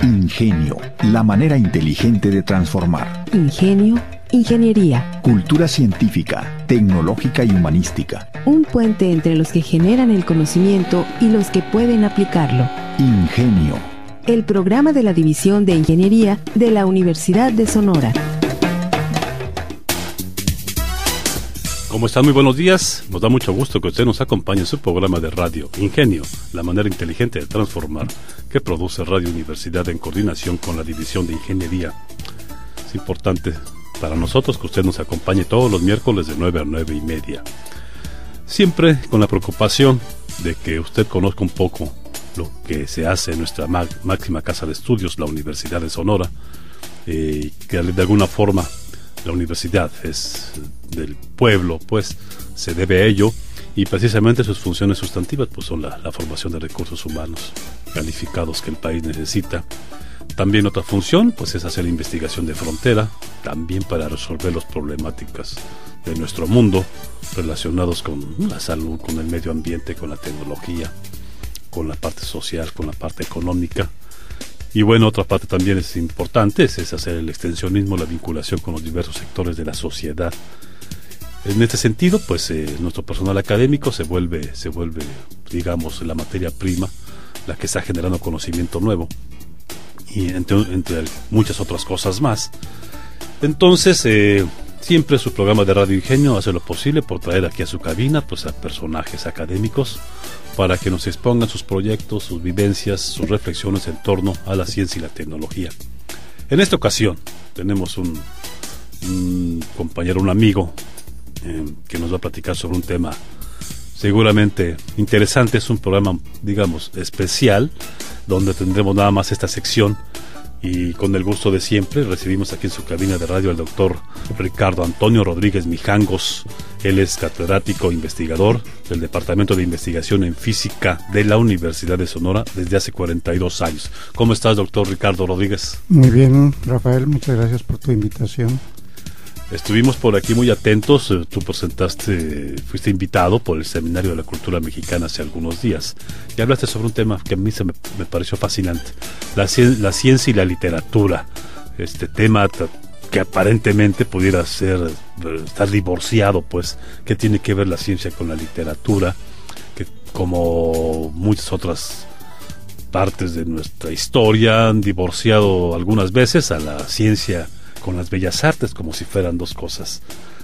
Ingenio, la manera inteligente de transformar. Ingenio, ingeniería. Cultura científica, tecnológica y humanística. Un puente entre los que generan el conocimiento y los que pueden aplicarlo. Ingenio. El programa de la División de Ingeniería de la Universidad de Sonora. ¿Cómo están? Muy buenos días. Nos da mucho gusto que usted nos acompañe en su programa de radio Ingenio, la manera inteligente de transformar, que produce Radio Universidad en coordinación con la División de Ingeniería. Es importante para nosotros que usted nos acompañe todos los miércoles de 9 a 9:30. Siempre con la preocupación de que usted conozca un poco lo que se hace en nuestra máxima casa de estudios, la Universidad de Sonora, que de alguna forma la universidad es del pueblo, pues se debe a ello, y precisamente sus funciones sustantivas pues son la formación de recursos humanos calificados que el país necesita. También otra función pues es hacer investigación de frontera, también para resolver las problemáticas de nuestro mundo relacionados con la salud, con el medio ambiente, con la tecnología, con la parte social, con la parte económica. Y bueno, otra parte también es importante, es hacer el extensionismo, la vinculación con los diversos sectores de la sociedad. En este sentido, pues nuestro personal académico se vuelve, digamos, la materia prima, la que está generando conocimiento nuevo, y entre muchas otras cosas más. Entonces, siempre su programa de Radio Ingenio hace lo posible por traer aquí a su cabina pues a personajes académicos para que nos expongan sus proyectos, sus vivencias, sus reflexiones en torno a la ciencia y la tecnología. En esta ocasión tenemos un compañero, un amigo, que nos va a platicar sobre un tema seguramente interesante. Es un programa, digamos, especial, donde tendremos nada más esta sección, y con el gusto de siempre recibimos aquí en su cabina de radio al doctor Ricardo Antonio Rodríguez Mijangos. Él es catedrático investigador del Departamento de Investigación en Física de la Universidad de Sonora desde hace 42 años. ¿Cómo estás, doctor Ricardo Rodríguez? Muy bien, Rafael, muchas gracias por tu invitación. Estuvimos por aquí muy atentos. Tú fuiste invitado por el Seminario de la Cultura Mexicana hace algunos días y hablaste sobre un tema que a mí me pareció fascinante: la ciencia y la literatura. Este tema que aparentemente pudiera estar divorciado, pues, ¿qué tiene que ver la ciencia con la literatura? Que, como muchas otras partes de nuestra historia, han divorciado algunas veces a la ciencia con las bellas artes, como si fueran dos cosas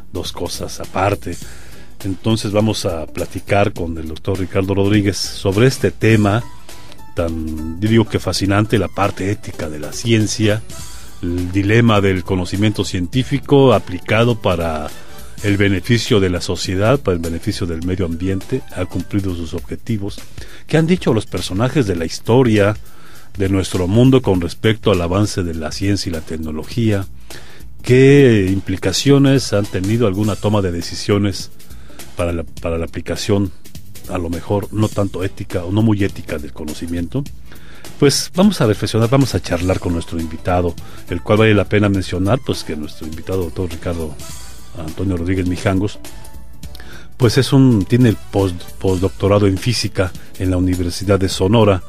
aparte. Entonces vamos a platicar con el doctor Ricardo Rodríguez sobre este tema tan, digo que fascinante, la parte ética de la ciencia, el dilema del conocimiento científico aplicado para el beneficio de la sociedad, para el beneficio del medio ambiente. Ha cumplido sus objetivos. ¿Qué han dicho los personajes de la historia de nuestro mundo con respecto al avance de la ciencia y la tecnología? ¿Qué implicaciones han tenido alguna toma de decisiones para la aplicación, a lo mejor no tanto ética o no muy ética, del conocimiento? Pues vamos a reflexionar, vamos a charlar con nuestro invitado, el cual vale la pena mencionar pues que nuestro invitado, doctor Ricardo Antonio Rodríguez Mijangos, pues tiene el postdoctorado en física en la Universidad de Sonora.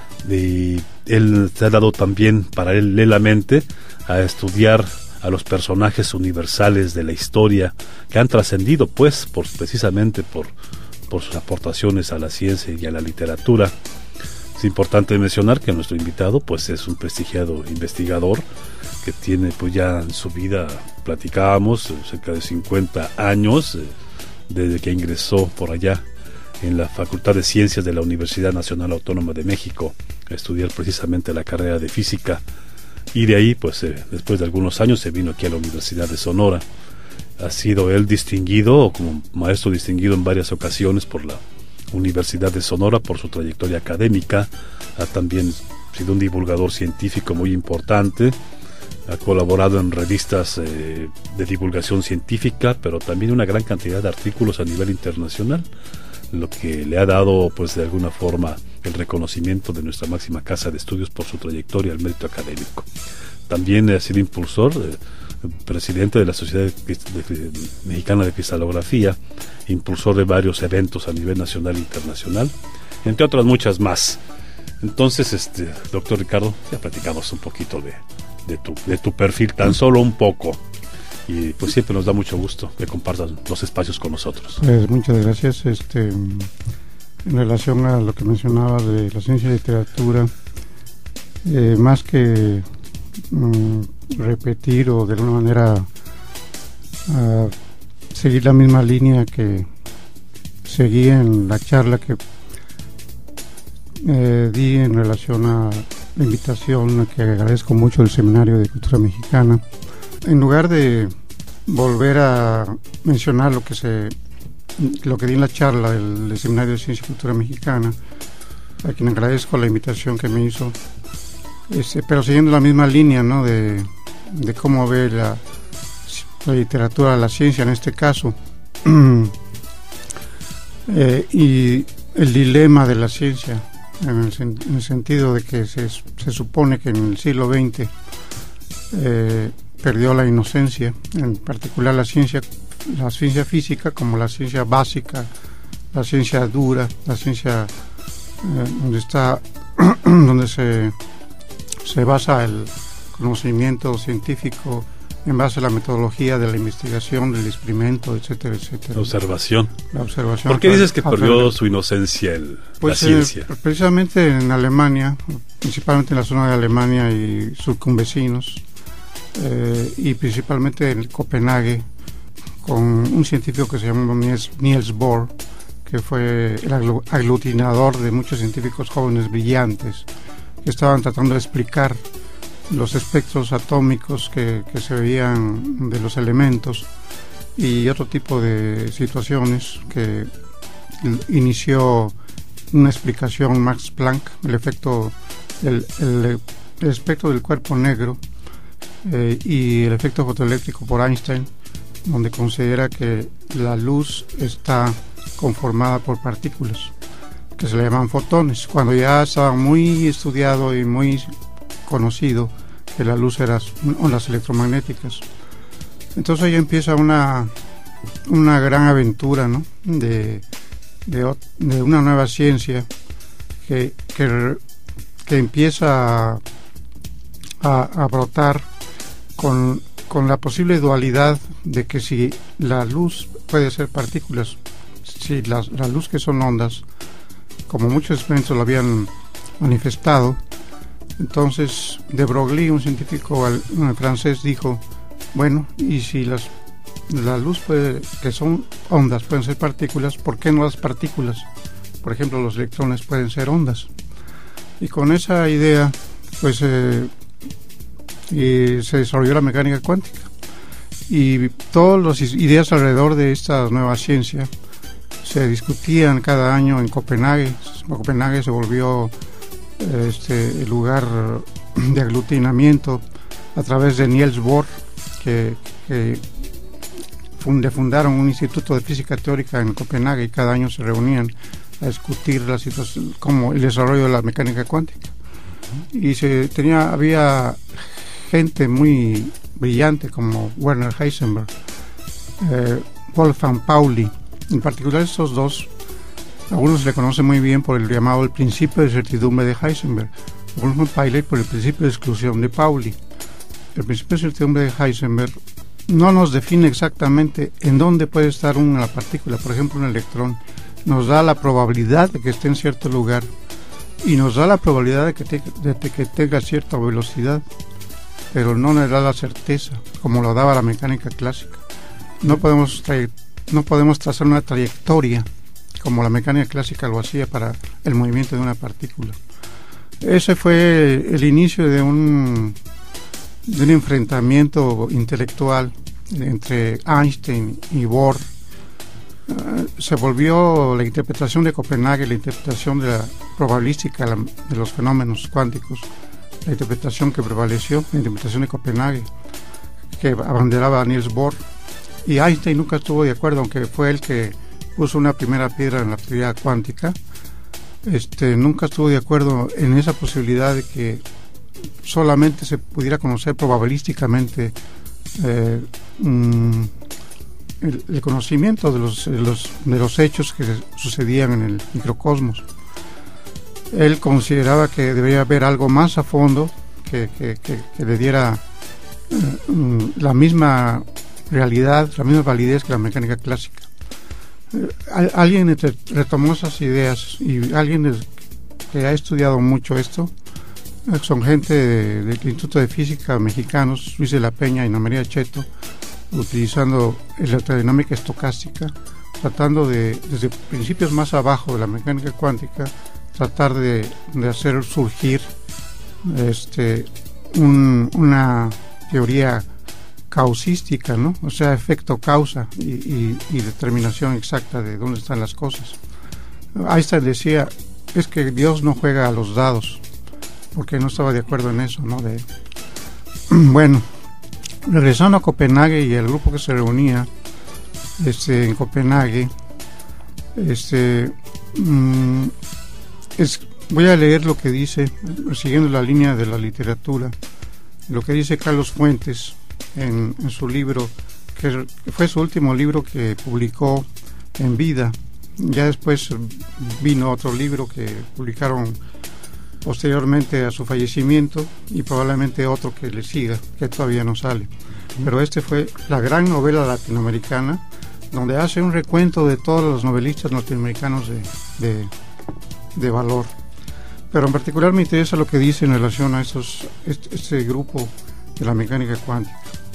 Y él se ha dado también paralelamente a estudiar a los personajes universales de la historia que han trascendido pues precisamente por sus aportaciones a la ciencia y a la literatura. Es importante mencionar que nuestro invitado pues es un prestigiado investigador que tiene pues ya en su vida, platicábamos, cerca de 50 años desde que ingresó por allá en la Facultad de Ciencias de la Universidad Nacional Autónoma de México a estudiar precisamente la carrera de física, y de ahí pues después de algunos años se vino aquí a la Universidad de Sonora. Ha sido él distinguido como maestro distinguido en varias ocasiones por la Universidad de Sonora por su trayectoria académica. Ha también sido un divulgador científico muy importante, ha colaborado en revistas de divulgación científica, pero también una gran cantidad de artículos a nivel internacional, lo que le ha dado pues de alguna forma el reconocimiento de nuestra máxima casa de estudios por su trayectoria, el mérito académico. También ha sido impulsor, presidente de la Sociedad Mexicana de Cristalografía, impulsor de varios eventos a nivel nacional e internacional, entre otras muchas más. Entonces, doctor Ricardo, ya platicamos un poquito de tu perfil, tan solo un poco. Y pues siempre nos da mucho gusto que compartan los espacios con nosotros. Pues muchas gracias. En relación a lo que mencionabas de la ciencia y literatura, más que repetir o de alguna manera seguir la misma línea que seguí en la charla que di en relación a la invitación, que agradezco mucho, el Seminario de Cultura Mexicana, en lugar de volver a mencionar lo que di en la charla del Seminario de Ciencia y Cultura Mexicana, a quien agradezco la invitación que me hizo, pero siguiendo la misma línea, ¿no?, de cómo ve la literatura, la ciencia en este caso, y el dilema de la ciencia, en el sentido de que se supone que en el siglo XX perdió la inocencia, en particular la ciencia física, como la ciencia básica, la ciencia dura, la ciencia donde se basa el conocimiento científico en base a la metodología de la investigación, del experimento, etcétera, etcétera. La observación. ¿Por qué dices que perdió su inocencia la ciencia? Precisamente en Alemania, principalmente en la zona de Alemania y circunvecinos, y principalmente en Copenhague, con un científico que se llamó Niels Bohr, que fue el aglutinador de muchos científicos jóvenes brillantes que estaban tratando de explicar los espectros atómicos que se veían de los elementos y otro tipo de situaciones, que inició una explicación Max Planck, el efecto el espectro del cuerpo negro, y el efecto fotoeléctrico por Einstein, donde considera que la luz está conformada por partículas que se le llaman fotones, cuando ya estaba muy estudiado y muy conocido que la luz era ondas electromagnéticas. Entonces ahí empieza una gran aventura, ¿no?, de una nueva ciencia que empieza a brotar con la posible dualidad de que si la luz puede ser partículas, si la luz que son ondas, como muchos experimentos lo habían manifestado. Entonces de Broglie, un científico francés, dijo, bueno, y si la luz que son ondas pueden ser partículas, ¿por qué no las partículas? Por ejemplo, los electrones pueden ser ondas. Y con esa idea pues se desarrolló la mecánica cuántica, y todas las ideas alrededor de esta nueva ciencia se discutían cada año en Copenhague. Copenhague se volvió el lugar de aglutinamiento a través de Niels Bohr, que fundaron un instituto de física teórica en Copenhague, y cada año se reunían a discutir la situación, como el desarrollo de la mecánica cuántica. Y había gente muy brillante como Werner Heisenberg, Wolfgang Pauli. En particular estos dos, algunos le conocen muy bien por el llamado el principio de certidumbre de Heisenberg, Wolfgang Pauli por el principio de exclusión de Pauli. El principio de certidumbre de Heisenberg no nos define exactamente en dónde puede estar una partícula. Por ejemplo, un electrón nos da la probabilidad de que esté en cierto lugar y nos da la probabilidad de que tenga cierta velocidad, pero no nos da la certeza, como lo daba la mecánica clásica. No podemos trazar una trayectoria como la mecánica clásica lo hacía para el movimiento de una partícula. Ese fue el inicio de un enfrentamiento intelectual entre Einstein y Bohr. Se volvió la interpretación de Copenhague, la interpretación de la probabilística de los fenómenos cuánticos, la interpretación que prevaleció, la interpretación de Copenhague, que abanderaba a Niels Bohr. Y Einstein nunca estuvo de acuerdo, aunque fue el que puso una primera piedra en la teoría cuántica. Nunca estuvo de acuerdo en esa posibilidad de que solamente se pudiera conocer probabilísticamente el conocimiento de los hechos que sucedían en el microcosmos. él consideraba que debería haber algo más a fondo que le diera la misma realidad, la misma validez que la mecánica clásica. Alguien retomó esas ideas, y alguien que ha estudiado mucho esto son gente del Instituto de Física mexicanos, Luis de la Peña y Ana María Cheto, utilizando electrodinámica estocástica, tratando de, desde principios más abajo de la mecánica cuántica, tratar de hacer surgir una teoría causística, ¿no? O sea, efecto causa y determinación exacta de dónde están las cosas. Einstein decía, es que Dios no juega a los dados, porque no estaba de acuerdo en eso, ¿no? Bueno, regresando a Copenhague y el grupo que se reunía en Copenhague, voy a leer lo que dice, siguiendo la línea de la literatura, lo que dice Carlos Fuentes en su libro, que fue su último libro que publicó en vida. Ya después vino otro libro que publicaron posteriormente a su fallecimiento, y probablemente otro que le siga, que todavía no sale. Pero este fue la gran novela latinoamericana, donde hace un recuento de todos los novelistas latinoamericanos de valor. Pero en particular me interesa lo que dice en relación a este grupo de la mecánica cuántica.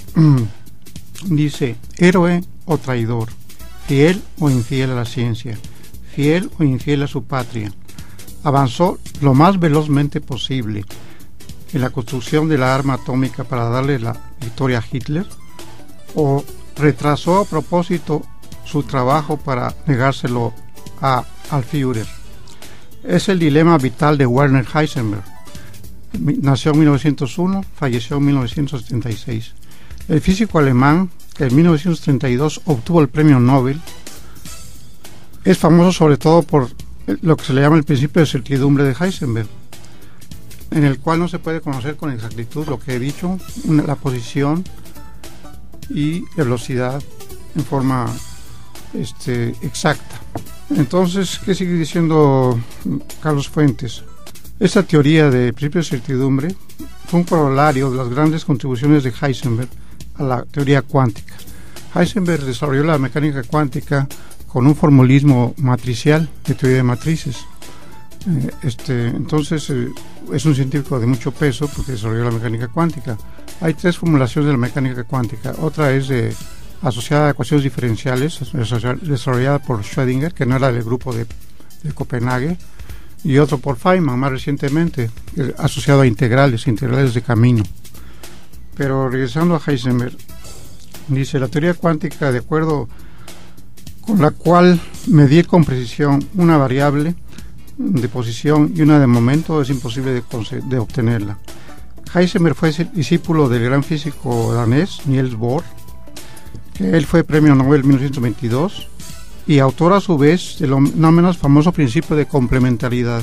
Dice, héroe o traidor, fiel o infiel a la ciencia, fiel o infiel a su patria, avanzó lo más velozmente posible en la construcción de la arma atómica para darle la victoria a Hitler, o retrasó a propósito su trabajo para negárselo al Führer. Es el dilema vital de Werner Heisenberg. Nació en 1901, falleció en 1976. El físico alemán, que en 1932 obtuvo el premio Nobel, es famoso sobre todo por lo que se le llama el principio de certidumbre de Heisenberg, en el cual no se puede conocer con exactitud lo que he dicho, la posición y la velocidad en forma exacta. Entonces, ¿qué sigue diciendo Carlos Fuentes? Esta teoría de principio de certidumbre fue un corolario de las grandes contribuciones de Heisenberg a la teoría cuántica. Heisenberg desarrolló la mecánica cuántica con un formulismo matricial de teoría de matrices. Entonces es un científico de mucho peso porque desarrolló la mecánica cuántica. Hay tres formulaciones de la mecánica cuántica. Otra es asociada a ecuaciones diferenciales, desarrollada por Schrödinger, que no era del grupo de Copenhague, y otro por Feynman más recientemente, asociado a integrales de camino. Pero regresando a Heisenberg, dice, la teoría cuántica, de acuerdo con la cual medir con precisión una variable de posición y una de momento, es imposible de obtenerla. Heisenberg fue discípulo del gran físico danés Niels Bohr, que él fue premio Nobel en 1922, y autor a su vez del no menos famoso principio de complementariedad.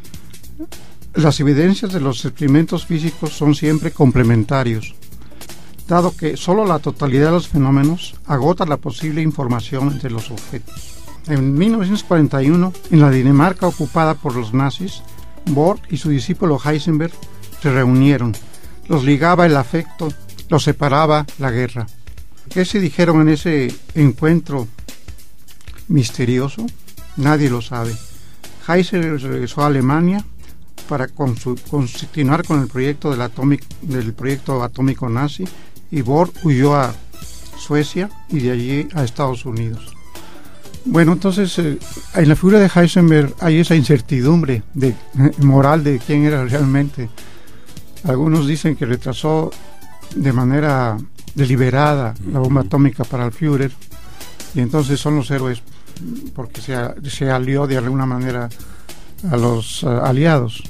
Las evidencias de los experimentos físicos son siempre complementarios, dado que solo la totalidad de los fenómenos agota la posible información entre los objetos. En 1941, en la Dinamarca ocupada por los nazis, Bohr y su discípulo Heisenberg se reunieron. Los ligaba el afecto, los separaba la guerra. ¿Qué se dijeron en ese encuentro misterioso? Nadie lo sabe. Heisenberg regresó a Alemania para continuar con el proyecto del proyecto atómico nazi, y Bohr huyó a Suecia y de allí a Estados Unidos. Bueno, entonces en la figura de Heisenberg hay esa incertidumbre moral de quién era realmente. Algunos dicen que retrasó de manera deliberada la bomba atómica para el Führer, y entonces son los héroes porque se alió de alguna manera a los aliados.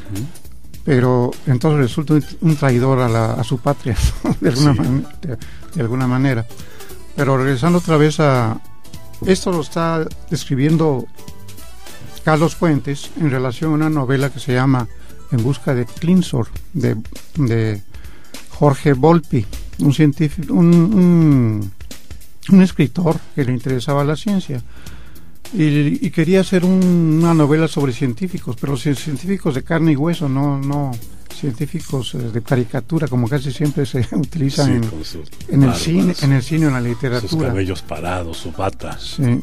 Pero entonces resulta un traidor a su patria, ¿no? de alguna manera. Pero regresando otra vez a esto, lo está describiendo Carlos Fuentes en relación a una novela que se llama En busca de Klingsor, de Jorge Volpi, un científico, un escritor que le interesaba la ciencia. y quería hacer una novela sobre científicos, pero científicos de carne y hueso, no científicos de caricatura, como casi siempre se utilizan en el cine, en la literatura. Sus cabellos parados, su bata. Sí,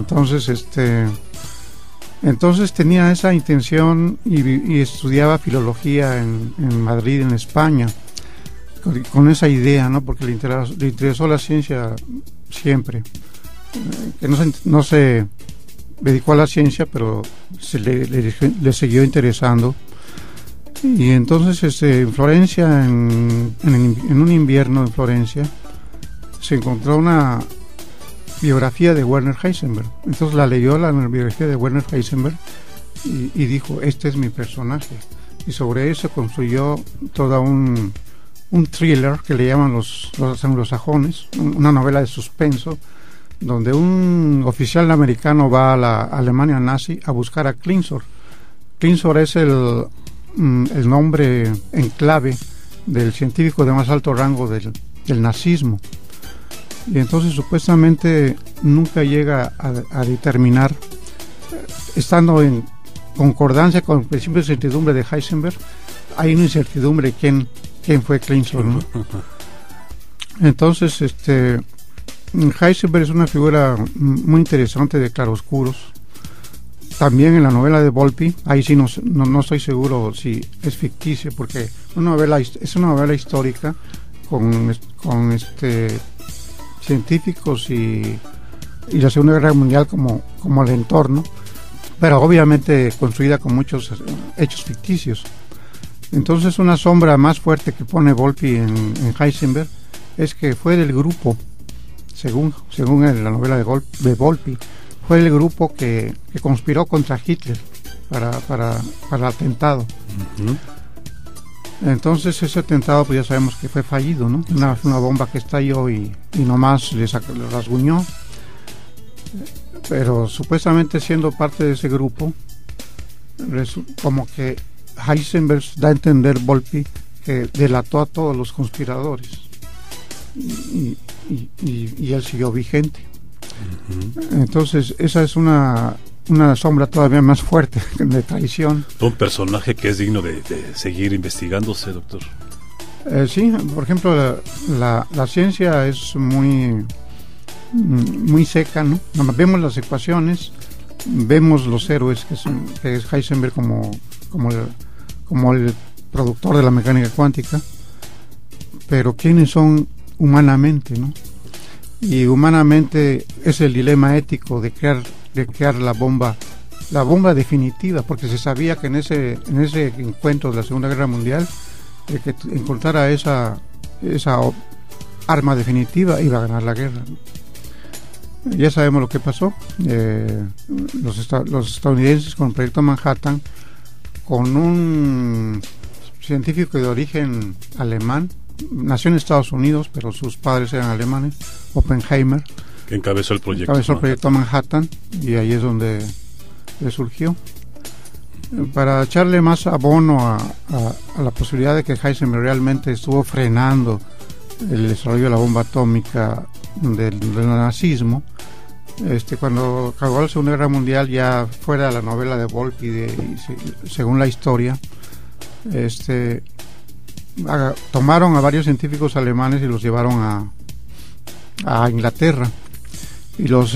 entonces tenía esa intención y estudiaba filología en Madrid, en España, con esa idea, ¿no? Porque le interesó la ciencia siempre, que no se dedicó a la ciencia, pero le siguió interesando. Y entonces en Florencia, en un invierno en Florencia, se encontró una biografía de Werner Heisenberg. Entonces leyó la biografía de Werner Heisenberg y dijo, este es mi personaje. Y sobre eso construyó toda un thriller que le llaman los anglosajones, una novela de suspenso, donde un oficial americano va a la Alemania nazi a buscar a Klingsor. Klingsor es el nombre en clave del científico de más alto rango del nazismo, y entonces supuestamente nunca llega a determinar, estando en concordancia con el principio de incertidumbre de Heisenberg, hay una incertidumbre quién fue Klingsor, ¿no? Entonces Heisenberg es una figura muy interesante de claroscuros. También en la novela de Volpi, ahí sí no estoy seguro si es ficticio, porque es una novela histórica con científicos y la Segunda Guerra Mundial como el entorno, pero obviamente construida con muchos hechos ficticios. Entonces una sombra más fuerte que pone Volpi en Heisenberg es que fue del grupo, según en la novela de Volpi, fue el grupo que conspiró contra Hitler para el atentado. Uh-huh. Entonces ese atentado pues ya sabemos que fue fallido, ¿no? Una bomba que estalló y nomás le rasguñó, pero supuestamente siendo parte de ese grupo, como que Heisenberg da a entender Volpi que delató a todos los conspiradores y él siguió vigente. Uh-huh. Entonces esa es una sombra todavía más fuerte de traición. Un personaje que es digno de seguir investigándose, doctor. Sí, por ejemplo la ciencia es muy seca, ¿no? Vemos las ecuaciones, vemos los héroes que es Heisenberg como el productor de la mecánica cuántica, pero ¿quiénes son humanamente, no? Y humanamente es el dilema ético de crear la bomba definitiva, porque se sabía que en ese encuentro de la Segunda Guerra Mundial, el que encontrara esa arma definitiva iba a ganar la guerra, ¿no? Ya sabemos lo que pasó. Los estadounidenses con el proyecto Manhattan, con un científico de origen alemán, nació en Estados Unidos, pero sus padres eran alemanes, Oppenheimer, que encabezó el proyecto Manhattan, y ahí es donde le surgió. Para echarle más abono a la posibilidad de que Heisenberg realmente estuvo frenando el desarrollo de la bomba atómica del nazismo, cuando acabó la Segunda Guerra Mundial, ya fuera de la novela de Volpi, según la historia, tomaron a varios científicos alemanes y los llevaron a Inglaterra y los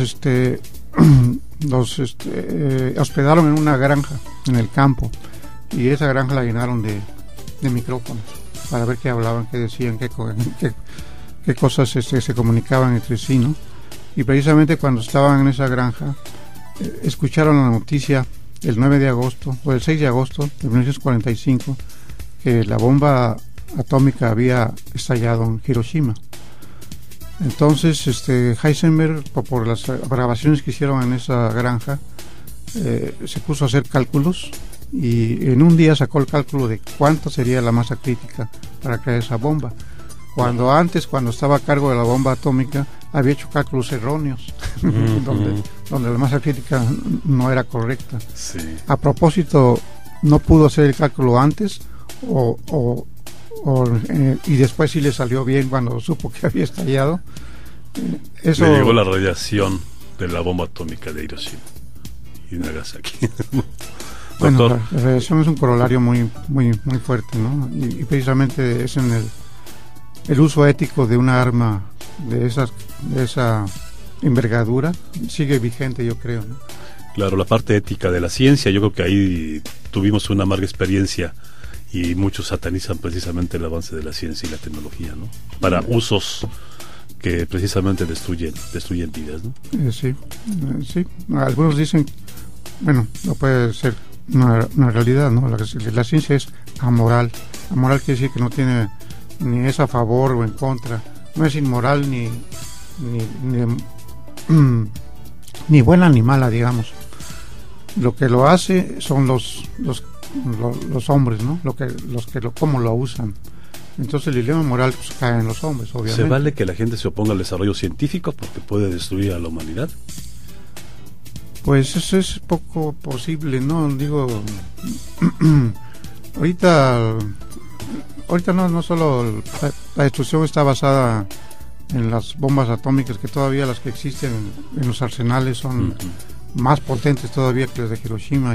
hospedaron en una granja en el campo, y esa granja la llenaron de micrófonos para ver qué hablaban, qué decían, qué cosas se comunicaban entre sí, ¿no? Y precisamente cuando estaban en esa granja escucharon la noticia el 9 de agosto o el 6 de agosto de 1945 que la bomba atómica había estallado en Hiroshima. Entonces Heisenberg, por las grabaciones que hicieron en esa granja, se puso a hacer cálculos, y en un día sacó el cálculo de cuánto sería la masa crítica para crear esa bomba, cuando estaba a cargo de la bomba atómica había hecho cálculos erróneos. Uh-huh. donde la masa crítica no era correcta. Sí. A propósito, no pudo hacer el cálculo antes y después sí le salió bien cuando supo que había estallado. Le llegó la radiación de la bomba atómica de Hiroshima. y Nagasaki. Bueno, Doctor. la radiación es un corolario muy fuerte, ¿no? Y precisamente es en el uso ético de una arma de esa envergadura sigue vigente, yo creo, ¿no? Claro, la parte ética de la ciencia, yo creo que ahí tuvimos una amarga experiencia y muchos satanizan precisamente el avance de la ciencia y la tecnología, ¿no? Para usos que precisamente destruyen vidas, ¿no? Sí. Algunos dicen, bueno, no puede ser una realidad, ¿no? La ciencia es amoral. Amoral quiere decir que no tiene ni es a favor o en contra, no es inmoral ni buena ni mala, digamos. Lo que lo hace son los hombres, ¿no? Cómo lo usan. Entonces el dilema moral pues, cae en los hombres, obviamente. ¿Se vale que la gente se oponga al desarrollo científico porque puede destruir a la humanidad? Pues eso es poco posible, ¿no? Digo, ahorita no solo la destrucción está basada en las bombas atómicas, que todavía las que existen en los arsenales son más potentes todavía que las de Hiroshima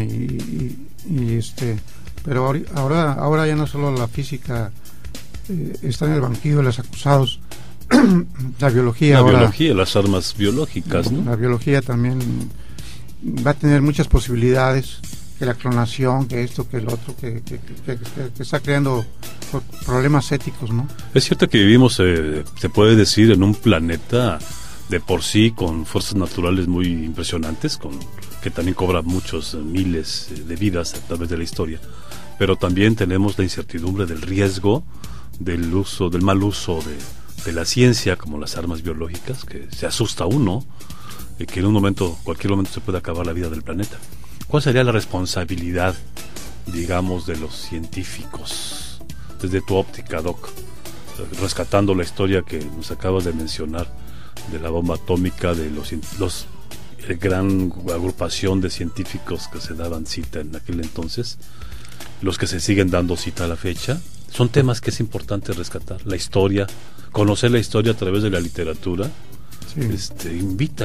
pero ahora ya no solo la física está en el banquillo de los acusados. La biología, las armas biológicas, ¿no? La biología también va a tener muchas posibilidades, que la clonación, que esto, que el otro, que está creando problemas éticos, ¿no? Es cierto que vivimos, se puede decir, en un planeta de por sí con fuerzas naturales muy impresionantes, que también cobra muchos miles de vidas a través de la historia, pero también tenemos la incertidumbre del riesgo del mal uso de la ciencia, como las armas biológicas, que se asusta uno, que en cualquier momento se puede acabar la vida del planeta. ¿Cuál sería la responsabilidad, digamos, de los científicos, desde tu óptica, Doc, rescatando la historia que nos acabas de mencionar, de la bomba atómica, de la gran agrupación de científicos que se daban cita en aquel entonces, los que se siguen dando cita a la fecha? Son temas que es importante rescatar, la historia, conocer la historia a través de la literatura. Sí. Invita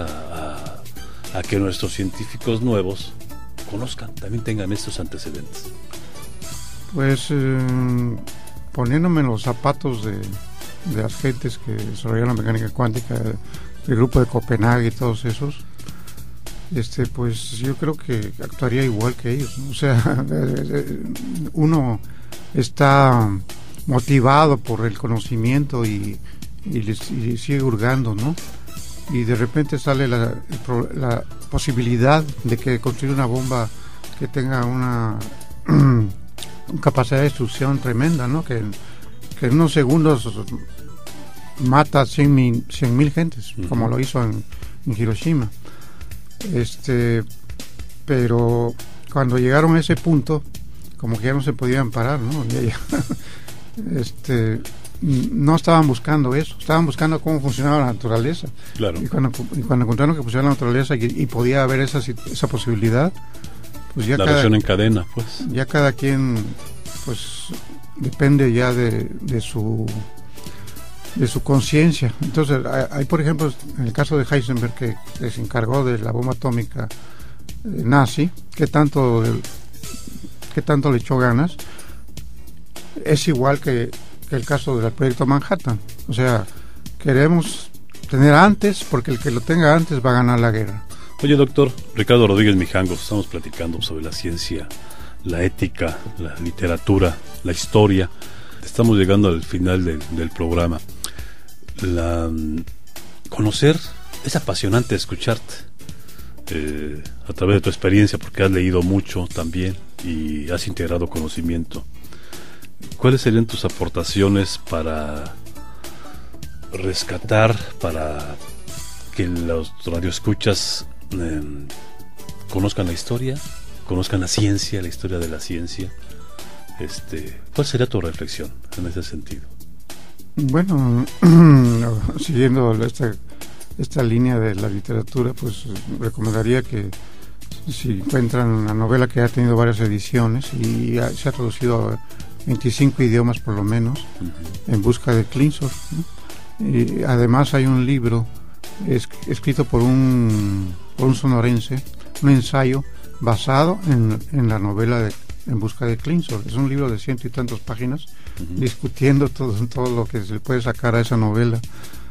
a que nuestros científicos nuevos conozcan, también tengan estos antecedentes. Pues poniéndome en los zapatos de las gentes que desarrollaron la mecánica cuántica, el grupo de Copenhague y todos esos, pues yo creo que actuaría igual que ellos, ¿no? O sea, uno está motivado por el conocimiento y sigue hurgando, ¿no? Y de repente sale la posibilidad de que construir una bomba que tenga una capacidad de destrucción tremenda, ¿no? Que en unos segundos mata 100,000 gentes, como lo hizo en Hiroshima. Pero cuando llegaron a ese punto, como que ya no se podían parar, ¿no? No estaban buscando eso, estaban buscando cómo funcionaba la naturaleza. Claro. Y cuando encontraron que funcionaba la naturaleza y podía haber esa posibilidad, pues ya la reacción en cadena, pues. Ya cada quien, pues, depende ya de su conciencia. Entonces, hay, por ejemplo, en el caso de Heisenberg, que se encargó de la bomba atómica nazi, que tanto le echó ganas, es igual que el caso del proyecto Manhattan. O sea, queremos tener antes, porque el que lo tenga antes va a ganar la guerra. Oye, doctor Ricardo Rodríguez Mijangos, estamos platicando sobre la ciencia, la ética, la literatura, la historia. Estamos llegando al final del programa. Conocer es apasionante, escucharte a través de tu experiencia, porque has leído mucho también y has integrado conocimiento. ¿Cuáles serían tus aportaciones para rescatar, para que los radioescuchas conozcan la historia, conozcan la ciencia, la historia de la ciencia? ¿Cuál sería tu reflexión en ese sentido? Bueno, siguiendo esta línea de la literatura, pues recomendaría que si encuentran una novela que ha tenido varias ediciones y se ha traducido a 25 idiomas por lo menos, En busca de Klingsor, ¿no? Y además hay un libro escrito por un sonorense un ensayo basado en la novela de En busca de Clinsor. Es un libro de 100 y tantas páginas, discutiendo todo lo que se le puede sacar a esa novela.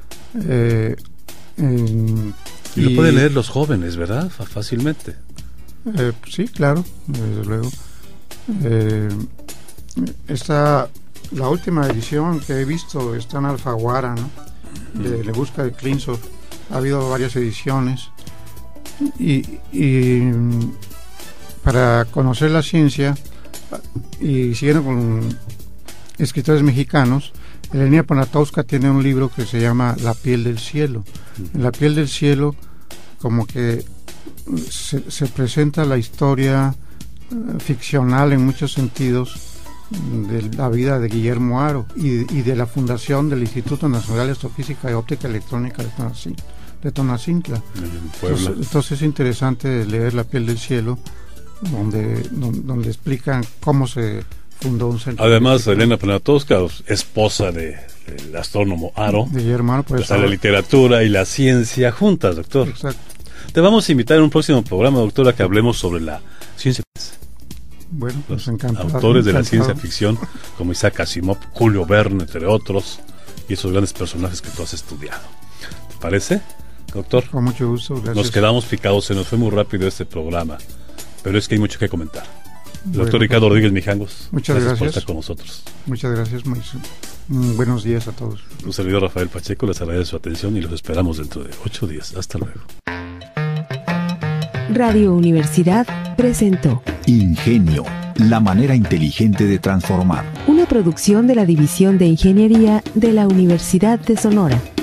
Y lo pueden leer los jóvenes, ¿verdad? Fácilmente. Sí, claro, desde luego. La última edición que he visto está en Alfaguara, ¿no? De En busca de Clinsor. Ha habido varias ediciones. Y para conocer la ciencia, y siguiendo con escritores mexicanos, Elena Poniatowska tiene un libro que se llama La piel del cielo. En La piel del cielo, como que se presenta la historia ficcional en muchos sentidos de la vida de Guillermo Haro y de la fundación del Instituto Nacional de Astrofísica y Óptica Electrónica de Tonacintla. Entonces es interesante leer La piel del cielo, donde explican cómo se fundó un centro. Además, Elena Poniatowska, esposa del astrónomo Haro, de Guillermo Haro, pues la literatura y la ciencia juntas, doctor. Exacto. Te vamos a invitar en un próximo programa, doctor, a que hablemos sobre la ciencia. Bueno, los encantado, autores de la ciencia ficción, como Isaac Asimov, Julio Verne, entre otros, y esos grandes personajes que tú has estudiado. ¿Te parece, doctor? Con mucho gusto, gracias. Nos quedamos picados, se nos fue muy rápido este programa, pero es que hay mucho que comentar. Bueno, Doctor Ricardo Rodríguez Mijangos, muchas gracias por estar con nosotros. Muchas gracias, buenos días a todos. Un servidor Rafael Pacheco les agradece su atención y los esperamos dentro de 8 días. Hasta luego. Radio Universidad presentó Ingenio, la manera inteligente de transformar. una producción de la División de Ingeniería de la Universidad de Sonora.